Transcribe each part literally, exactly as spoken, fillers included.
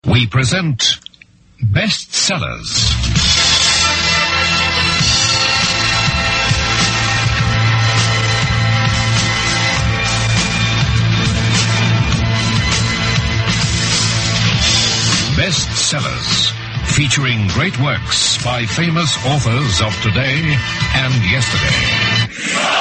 We present Best Sellers. Best Sellers, featuring great works by famous authors of today and yesterday.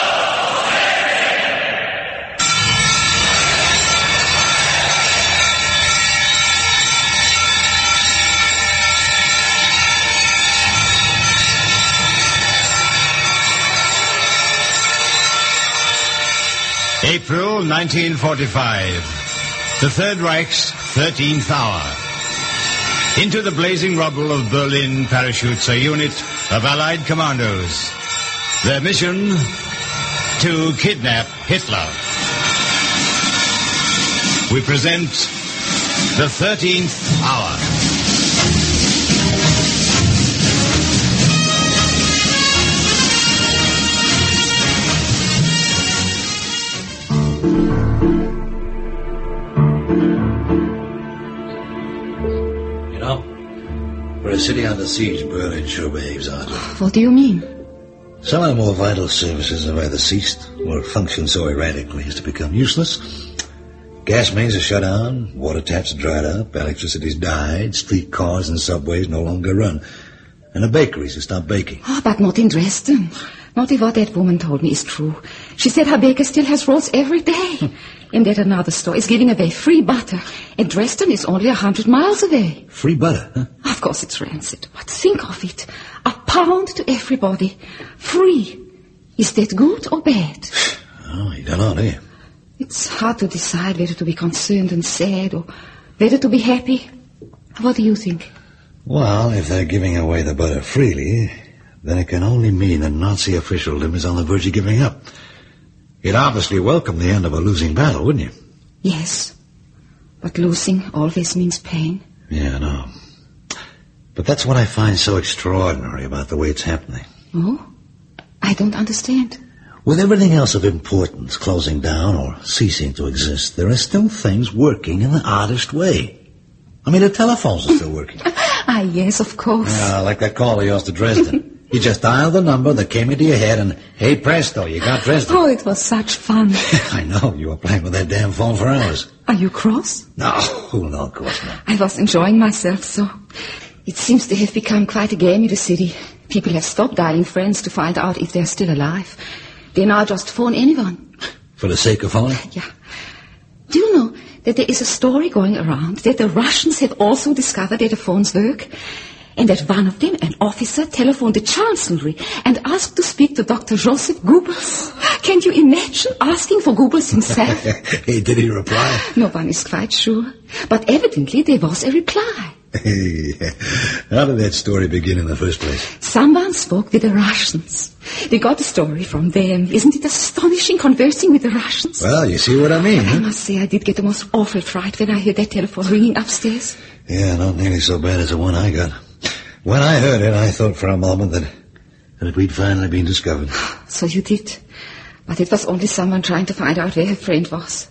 April nineteen forty-five. The Third Reich's thirteenth hour. Into the blazing rubble of Berlin parachutes a unit of Allied commandos. Their mission, to kidnap Hitler. We present the thirteenth hour. For a city under siege, Berlin sure behaves oddly. What do you mean? Some of the more vital services have either ceased or functioned so erratically as to become useless. Gas mains are shut down, water taps are dried up, electricity's died, streetcars and subways no longer run, and the bakeries have stopped baking. Oh, but not in Dresden. Not if what that woman told me is true. She said her baker still has rolls every day. And that another store is giving away free butter. And Dresden is only a hundred miles away. Free butter, huh? Of course it's rancid. But think of it. A pound to everybody. Free. Is that good or bad? Oh, you don't know, do you? It's hard to decide whether to be concerned and sad or whether to be happy. What do you think? Well, if they're giving away the butter freely, then it can only mean that Nazi officialdom is on the verge of giving up. You'd obviously welcome the end of a losing battle, wouldn't you? Yes. But losing always means pain. Yeah, I know. But that's what I find so extraordinary about the way it's happening. Oh? I don't understand. With everything else of importance closing down or ceasing to exist, there are still things working in the oddest way. I mean, the telephones are still working. Ah, yes, of course. Yeah, like that call of yours to Dresden. You just dialed the number that came into your head and, hey, presto, you got Dresden. Oh, it was such fun. I know. You were playing with that damn phone for hours. Are you cross? No, no, of course not. I was enjoying myself, so it seems to have become quite a game in the city. People have stopped dialing friends to find out if they're still alive. They now just phone anyone. For the sake of phoning? Yeah. Do you know that there is a story going around that the Russians had also discovered that the phones work? And that one of them, an officer, telephoned the Chancellery and asked to speak to Doctor Joseph Goebbels. Can you imagine asking for Goebbels himself? Hey, did he reply? No one is quite sure. But evidently there was a reply. Hey, how did that story begin in the first place? Someone spoke with the Russians. They got the story from them. Isn't it astonishing conversing with the Russians? Well, you see what I mean, huh? I must say I did get the most awful fright when I heard that telephone ringing upstairs. Yeah, not nearly so bad as the one I got. When I heard it, I thought for a moment that, that we'd finally been discovered. So you did. But it was only someone trying to find out where her friend was.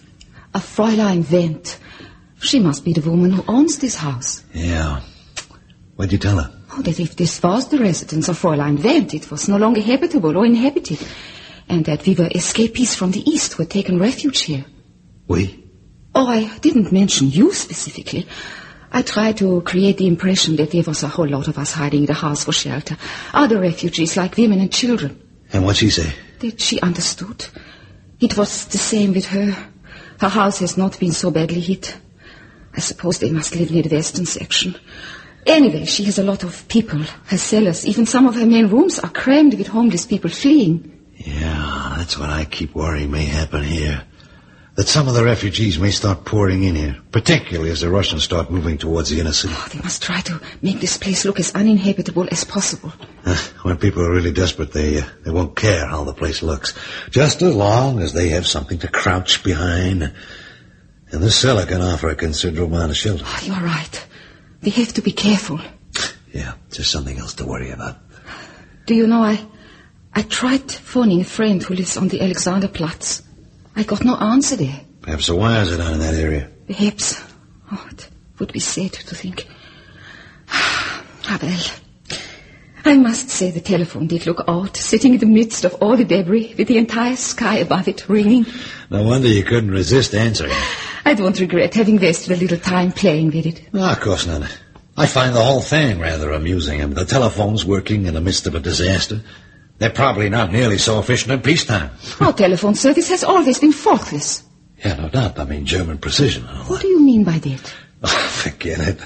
A Fräulein Wendt. She must be the woman who owns this house. Yeah. What'd you tell her? Oh, that if this was the residence of Fräulein Wendt, it was no longer habitable or inhabited. And that we were escapees from the East who had taken refuge here. We? Oh, I didn't mention you specifically. I tried to create the impression that there was a whole lot of us hiding in the house for shelter. Other refugees like women and children. And what'd she say? That she understood. It was the same with her. Her house has not been so badly hit. I suppose they must live near the western section. Anyway, she has a lot of people. Her cellars, even some of her main rooms are crammed with homeless people fleeing. Yeah, that's what I keep worrying may happen here. That some of the refugees may start pouring in here, particularly as the Russians start moving towards the inner city. Oh, they must try to make this place look as uninhabitable as possible. Uh, when people are really desperate, they uh, they won't care how the place looks, just as long as they have something to crouch behind. And this cellar can offer a considerable amount of shelter. Oh, you're right. We have to be careful. Yeah, just something else to worry about. Do you know, I, I tried phoning a friend who lives on the Alexanderplatz. I got no answer there. Perhaps the wires are down in that area. Perhaps. Oh, it would be sad to think. Ah, well, I must say the telephone did look odd, sitting in the midst of all the debris, with the entire sky above it ringing. No wonder you couldn't resist answering. I don't regret having wasted a little time playing with it. No, of course not. I find the whole thing rather amusing. And the telephone's working in the midst of a disaster. They're probably not nearly so efficient in peacetime. Our telephone service has always been faultless. Yeah, no doubt. I mean, German precision and all What that. do you mean by that? Oh, forget it.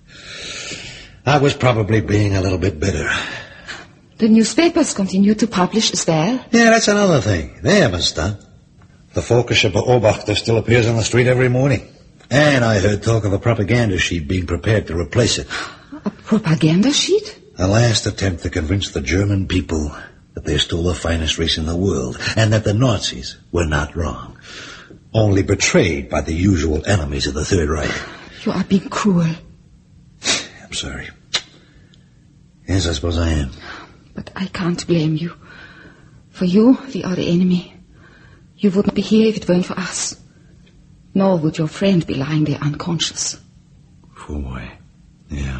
I was probably being a little bit bitter. The newspapers continue to publish as well. Yeah, that's another thing. They haven't stopped. The Völkische Beobachter still appears on the street every morning. And I heard talk of a propaganda sheet being prepared to replace it. A propaganda sheet? A last attempt to convince the German people that they're still the finest race in the world, and that the Nazis were not wrong, only betrayed by the usual enemies of the Third Reich. You are being cruel. I'm sorry. Yes, I suppose I am. But I can't blame you. For you, we are the enemy. You wouldn't be here if it weren't for us. Nor would your friend be lying there unconscious. Poor boy. Yeah.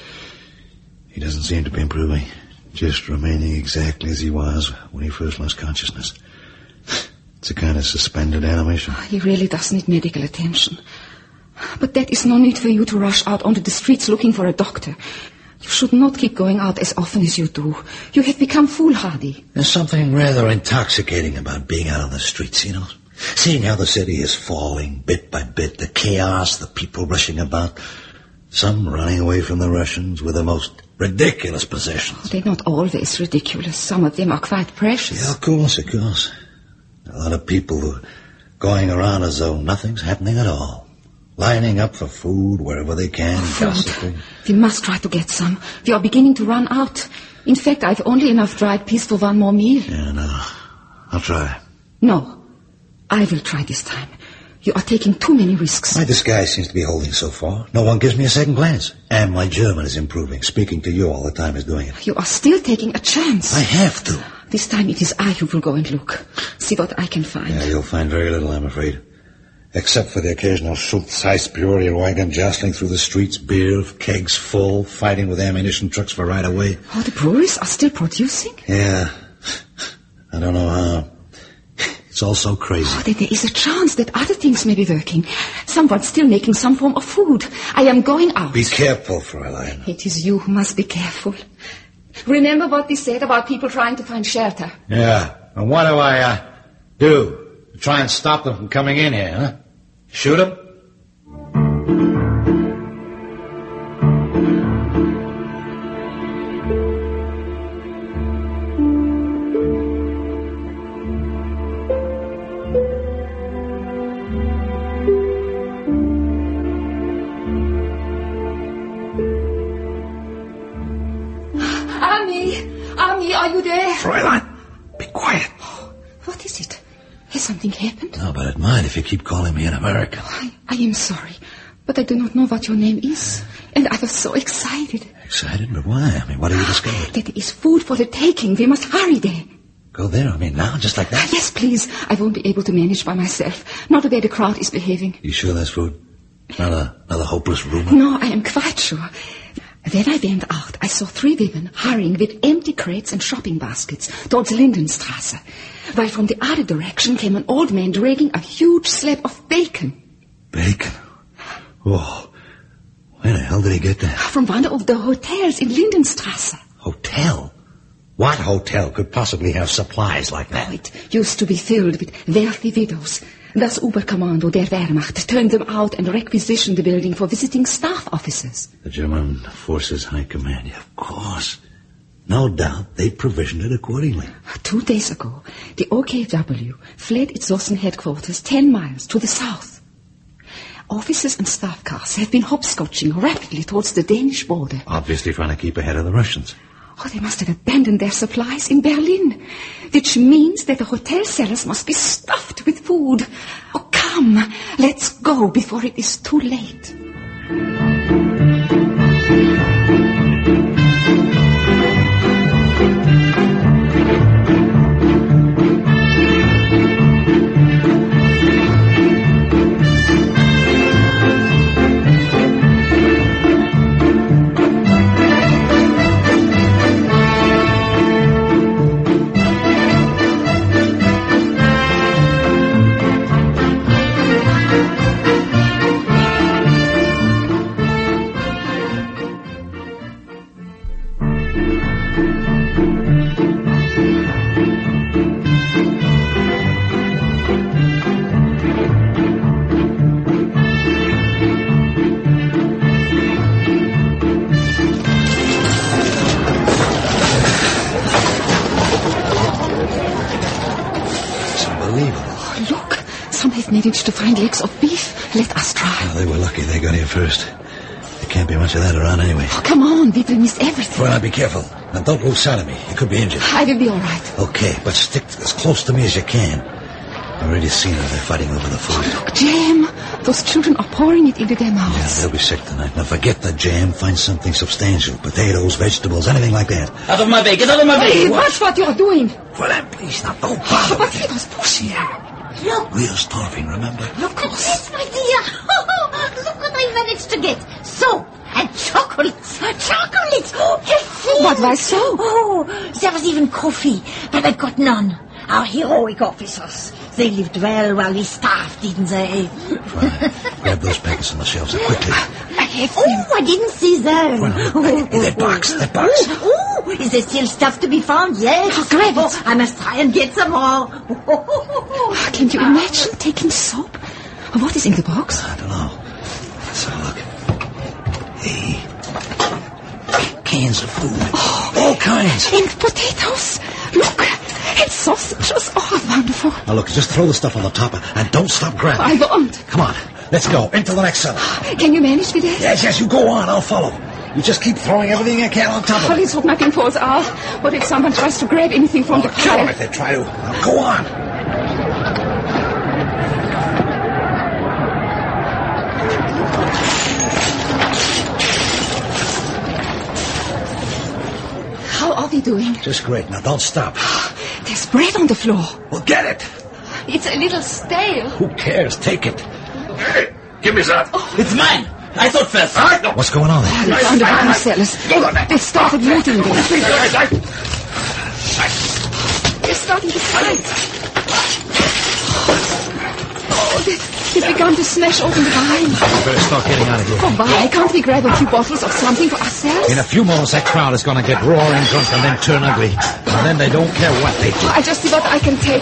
He doesn't seem to be improving. Just remaining exactly as he was when he first lost consciousness. It's a kind of suspended animation. He really does need medical attention. But that is no need for you to rush out onto the streets looking for a doctor. You should not keep going out as often as you do. You have become foolhardy. There's something rather intoxicating about being out on the streets, you know. Seeing how the city is falling bit by bit, the chaos, the people rushing about. Some running away from the Russians with the most ridiculous possessions. They're not always ridiculous. Some of them are quite precious. Yeah, of course, of course. A lot of people who are going around as though nothing's happening at all. Lining up for food wherever they can, Food. gossiping. We must try to get some. We are beginning to run out. In fact, I've only enough dried peas for one more meal. Yeah, no. I'll try. No, I will try this time. You are taking too many risks. My disguise seems to be holding so far. No one gives me a second glance. And my German is improving. Speaking to you all the time is doing it. You are still taking a chance. I have to. This time it is I who will go and look. See what I can find. Yeah, you'll find very little, I'm afraid. Except for the occasional Schultz-Heiss Peoria wagon jostling through the streets, beer, kegs full, fighting with ammunition trucks for right away. Oh, the breweries are still producing? Yeah. I don't know how. It's all so crazy. Oh, there is a chance that other things may be working. Someone's still making some form of food. I am going out. Be careful, Fräulein. It is you who must be careful. Remember what we said about people trying to find shelter. Yeah. And what do I, uh, do? Try and stop them from coming in here, huh? Shoot them? Ami! Ami, are you there? Fräulein, be quiet. What is it? Has something happened? No, but it might if you keep calling me an American. I, I am sorry, but I do not know what your name is. And I was so excited. Excited? But why? I mean, what have you discovered? That there is food for the taking. We must hurry there. Go there? I mean, now? Just like that? Yes, please. I won't be able to manage by myself. Not the way the crowd is behaving. You sure that's food? Not a, another hopeless rumor? No, I am quite sure. When I went out, I saw three women hurrying with empty crates and shopping baskets towards Lindenstrasse, while from the other direction came an old man dragging a huge slab of bacon. Bacon? Oh, where the hell did he get that? From one of the hotels in Lindenstrasse. Hotel? What hotel could possibly have supplies like that? Oh, it used to be filled with wealthy widows. Das Oberkommando der Wehrmacht turned them out and requisitioned the building for visiting staff officers. The German Forces High Command, yeah, of course. No doubt they provisioned it accordingly. Two days ago, the O K W fled its Zossen headquarters ten miles to the south. Officers and staff cars have been hopscotching rapidly towards the Danish border. Obviously trying to keep ahead of the Russians. Oh, they must have abandoned their supplies in Berlin, which means that the hotel cellars must be stuffed with food. Oh, come, let's go before it is too late. managed to find legs of beef. Let us try. Well, they were lucky they got here first. There can't be much of that around anyway. Oh, come on, we will miss everything. Well, now be careful. And don't lose sight of me. You could be injured. I will be all right. Okay, but stick as close to me as you can. I've already seen her. They're fighting over the food. Oh, look, jam. Those children are pouring it into their Yeah, mouths. they'll be sick tonight. Now forget the jam. Find something substantial. Potatoes, vegetables, anything like that. Out of my way. Get out of my way. Hey, watch what you're doing. Well, then, please, now don't Oh, bother but me. he was pushing her. Look, We're starving, remember? look at this, my dear. Look what I managed to get. Soap and chocolates. Chocolates. Oh, healthy. What, why so? Oh, there was even coffee, but I got none. Our heroic officers. They lived well while we starved, didn't they? Right. Grab those packets on the shelves and quickly. I have them. Oh, I didn't see them. Well, hey, that box, that box. Oh, oh, is there still stuff to be found? Yes. Oh, grab it. Oh, I must try and get some more. Oh, can you imagine taking soap? What is in the box? I don't know. Let's have a look. Hey. Cans of food. All kinds. And potatoes. Look. And sausages. Oh, wonderful. Now, look, just throw the stuff on the top and don't stop grabbing. I won't. Come on. Let's go. Into the next cellar. Can you manage with that? Yes, yes, you go on. I'll follow. You just keep throwing everything you can on top Oh, of it. let's hope nothing falls out. What if someone tries to grab anything from the Sure, pile? if they try to. Now, go on. How are we doing? Just great. Now, don't stop. There's bread on the floor. Well, get it. It's a little stale. Who cares? Take it. Hey, give me that. It's mine. I thought first. Ah, no. What's going on there? They found the wine cellars. Hold on there. They started looting them. Guys, I... They're starting to fight. Oh, they, they've begun to smash open the wine. We better start getting out of here. Oh, why can't we grab a few bottles of something for ourselves? In a few moments, that crowd is going to get roaring drunk and then turn ugly. And then they don't care what they do. I just see what I can take.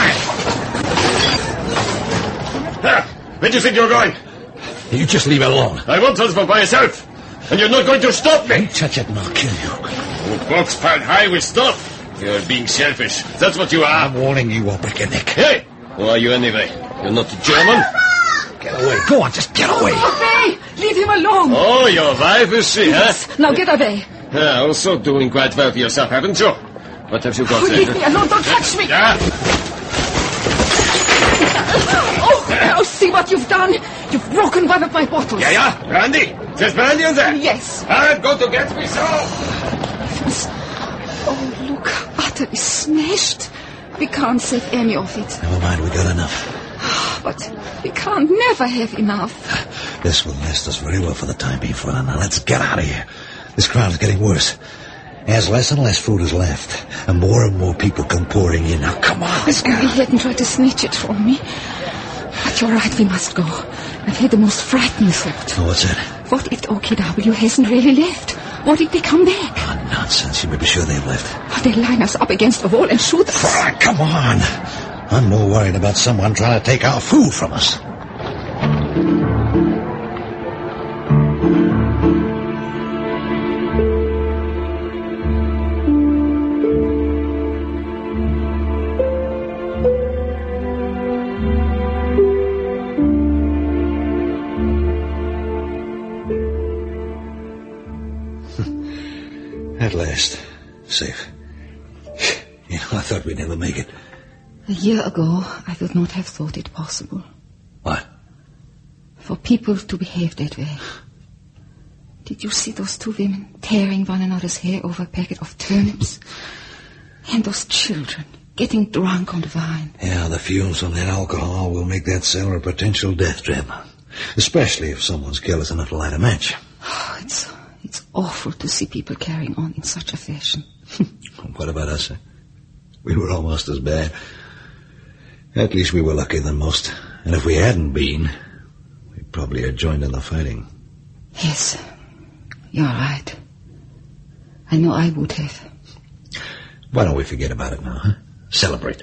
Ah, where do you think you're going? You just leave it alone. I won't husband by yourself. And you're not going to stop me. Don't touch it and I'll kill you. Oh, box piled high will stop. You're being selfish. That's what you are. I'm warning you, I'll break your neck. Hey, who are you anyway? You're not German? Get away. Go on, just get away. Away! Leave him alone. Oh, your wife is she, huh? Now get away. Yeah, also doing quite well for yourself, haven't you? What have you got Oh, there? leave me alone. Don't touch me. Yeah? Oh, now see what you've done. You've broken one of my bottles. Yeah, yeah. Brandy. There's brandy in there. Yes. I'm going to get me some. Oh, look. Utterly smashed. We can't save any of it. Never mind, we got enough. But we can't never have enough. This will last us very well for the time being, Fräulein. Now let's get out of here. This crowd is getting worse. As less and less food is left, and more and more people come pouring in. Now, come on, let's If go. only he hadn't tried to snatch it from me. But you're right, we must go. I've had the most frightening thought. Oh, what's that? What if the O K W hasn't really left? What if they come back? Oh, nonsense. You may be sure they've left. They'll line us up against a wall and shoot us. Fräulein, come on. I'm more worried about someone trying to take our food from us. At last. Safe. You know, I thought we'd never make it. A year ago, I would not have thought it possible. What? For people to behave that way. Did you see those two women tearing one another's hair over a packet of turnips? And those children getting drunk on the wine. Yeah, the fumes from that alcohol will make that cellar a potential death trap. Especially if someone's careless enough to light a match. Oh, it's, it's awful to see people carrying on in such a fashion. What about us? We were almost as bad. At least we were luckier than most. And if we hadn't been, we'd probably have joined in the fighting. Yes, you're right. I know I would have. Why don't we forget about it now, huh? Celebrate.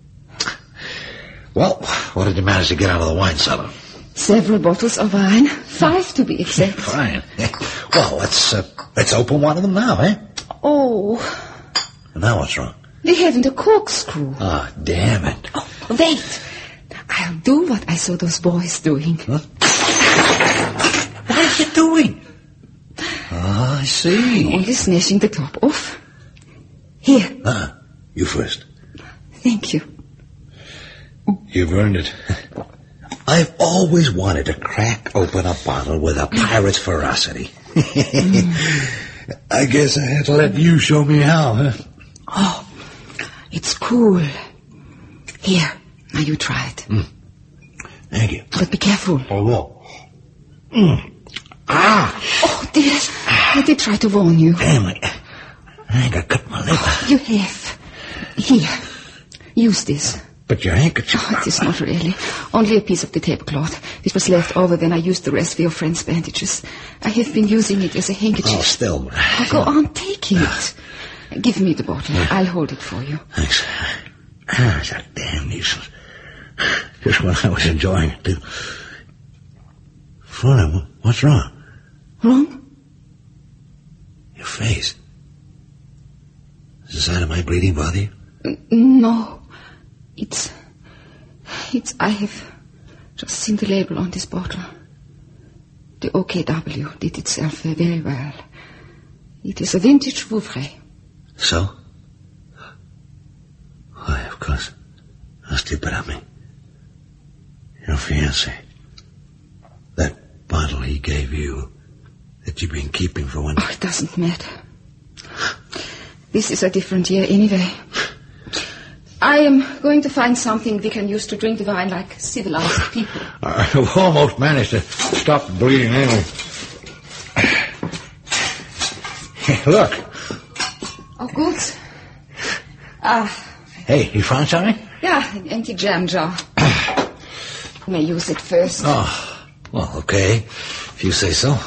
Well, what did you manage to get out of the wine cellar? Several bottles of wine. Five to be exact. Fine. Well, let's, uh, let's open one of them now, eh? Oh, Now what's wrong? they haven't a corkscrew. Ah, damn it. Oh, wait. I'll do what I saw those boys doing. Huh? What are you doing? Oh, I see. Only snatching the top off. Here. Ah, you first. Thank you. You've earned it. I've always wanted to crack open a bottle with a pirate's ferocity. mm. I guess I had to let you show me how, huh? Oh, it's cool. Here, now you try it. Mm. Thank you. But be careful. I will. Mm. Ah! Oh, dear. I did try to warn you. Damn it. I think I cut my lip. Oh, you have. Here, use this. But your handkerchief... Oh, it is not really. Only a piece of the tablecloth. It was left over when I used the rest of your friend's bandages. I have been using it as a handkerchief. Oh, still... Oh, go on, take it. Give me the bottle. Yeah. I'll hold it for you. Thanks. Ah, it's a damn nuisance. Just when I was enjoying it, too. Father, what's wrong? Wrong? Your face. Does the sight of my bleeding bother you? No. It's... It's... I have just seen the label on this bottle. The O K W did itself very well. It is a vintage Vouvray. So? Why, of course. How stupid of me. Your fiancé. That bottle he gave you that you've been keeping for one... Oh, it doesn't matter. This is a different year anyway. I am going to find something we can use to drink the wine like civilized people. I've almost managed to stop the bleeding anyway. Hey, look. Oh, good. Ah. Hey, you found something? Yeah, an empty jam jar. You may use it first. Oh, well, okay. If you say so.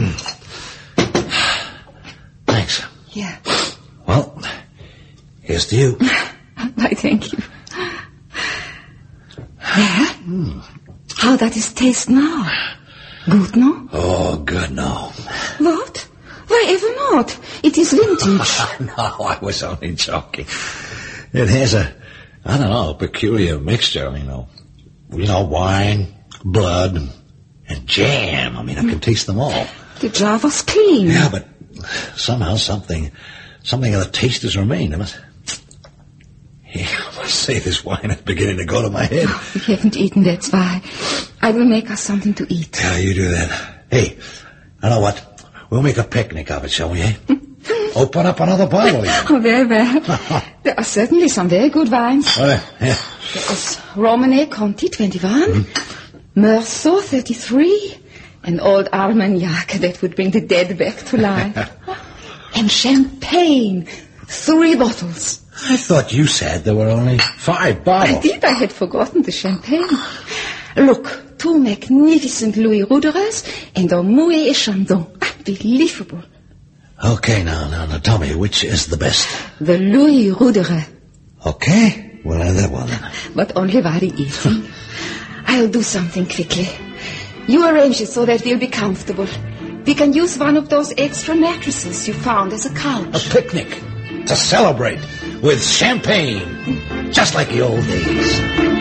Thanks. Yeah. Well, here's to you. Why, thank you. Yeah? Mm. How does it taste now? Good, no? Oh, good, no. What? Why, ever not? It is vintage. No, I was only joking. It has a, I don't know, a peculiar mixture, you know. You know, wine, blood, and, and jam. I mean, I can taste them all. The jar was clean. Yeah, but somehow something, something of the taste has remained. I must, yeah, I must say this wine is beginning to go to my head. Oh, we haven't eaten, that's why. I will make us something to eat. Yeah, you do that. Hey, I know what. We'll make a picnic of it, shall we, eh? Open up another bottle. Oh, very well. There are certainly some very good wines. Oh, yeah. There is Romanée Conti, twenty-one. Mm-hmm. Meursault, thirty-three. And old Armagnac that would bring the dead back to life. And champagne. Three bottles. I thought you said there were only five bottles. I did. I had forgotten the champagne. Look, two magnificent Louis Roederers and a Moët et Chandon. Unbelievable. Okay, now, now, now, tell me, which is the best? The Louis Roederer. Okay, we'll have that one then. But only while eating. I'll do something quickly. You arrange it so that we'll be comfortable. We can use one of those extra mattresses you found as a couch. A picnic to celebrate with champagne, just like the old days.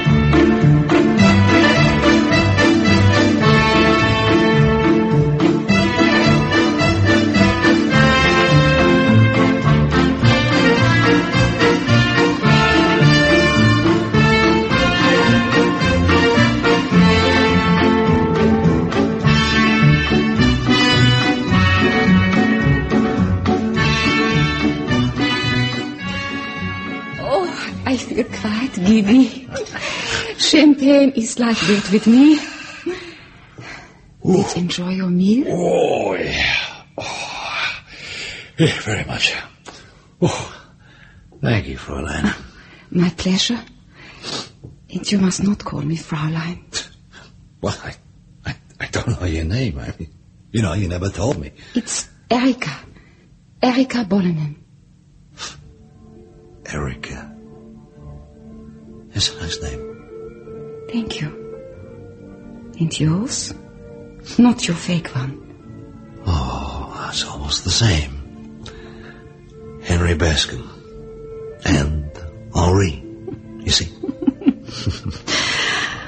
I feel quite giddy. Champagne is like that with me. Ooh. Did you enjoy your meal? Oh, yeah. Oh, yeah, very much. Oh, thank you, Fräulein. Uh, my pleasure. And you must not call me Fräulein. Well, I, I, I don't know your name. I mean, you know, you never told me. It's Erika. Erika Bolinen. Erika. That's a nice name. Thank you. And yours? Not your fake one. Oh, that's almost the same. Henry Bascom. And Henri, you see.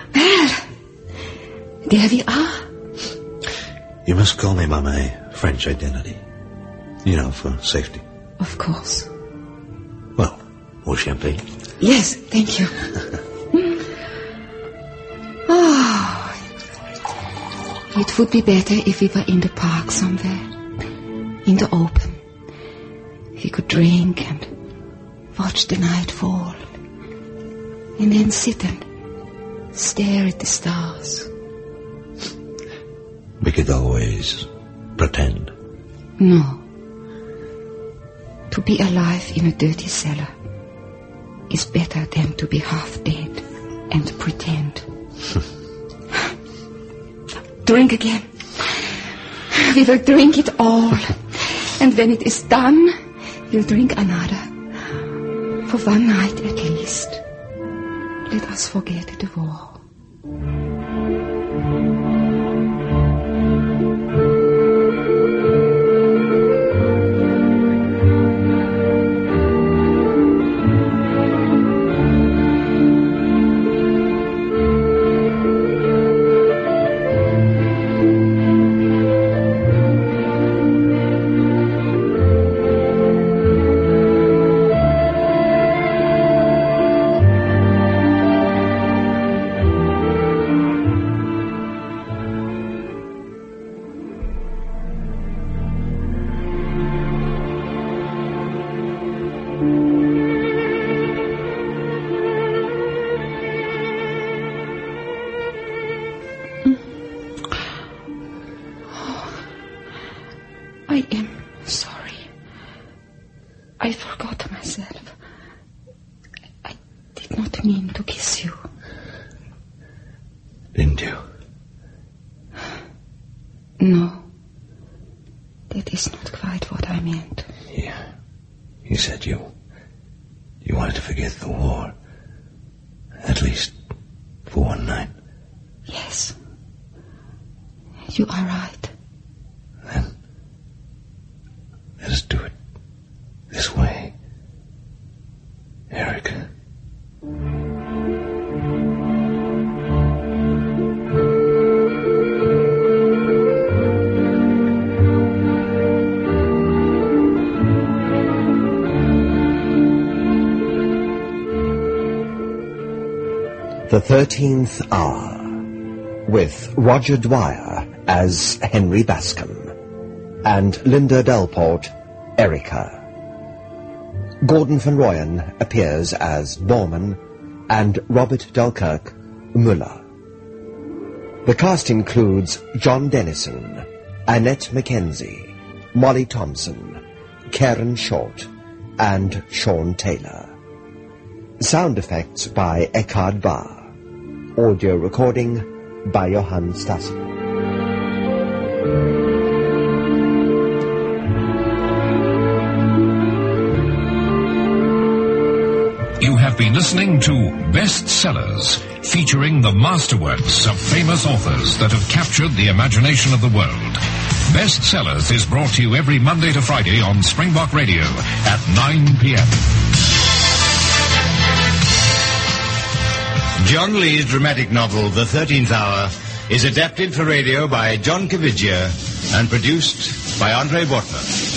there we are. You must call me by my French identity. You know, for safety. Of course. Well, more champagne? Yes, thank you. Oh, it would be better if we were in the park somewhere. In the open. We could drink and watch the night fall. And then sit and stare at the stars. We could always pretend. No. To be alive in a dirty cellar is better than to be half dead and pretend. Drink again. We will drink it all. And when it is done, we'll drink another. For one night at least. Let us forget the war. I am sorry. I forgot myself. I did not mean to kiss you. Didn't you? No. That is not quite what I meant. Yeah. You said you... You wanted to forget the war. At least for one night. Yes. You are right. Then... Let us do it this way. Erica. The Thirteenth Hour, with Roger Dwyer as Henry Bascom, and Linda Delport, Erica. Gordon Van Royen appears as Borman, and Robert Delkirk, Muller. The cast includes John Dennison, Annette Mackenzie, Molly Thompson, Karen Short, and Sean Taylor. Sound effects by Eckhard Barr. Audio recording by Johann Stassen. You have been listening to Bestsellers, featuring the masterworks of famous authors that have captured the imagination of the world. Bestsellers is brought to you every Monday to Friday on Springbok Radio at nine p.m. John Lee's dramatic novel, The Thirteenth Hour, is adapted for radio by John Caviglia and produced by Andre Wattler.